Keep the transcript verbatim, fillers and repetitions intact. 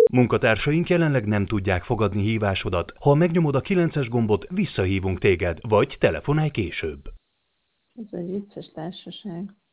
Munkatársaink jelenleg nem tudják fogadni hívásodat. Ha megnyomod a kilences gombot, visszahívunk téged, vagy telefonálj később. Ez egy vicces társaság.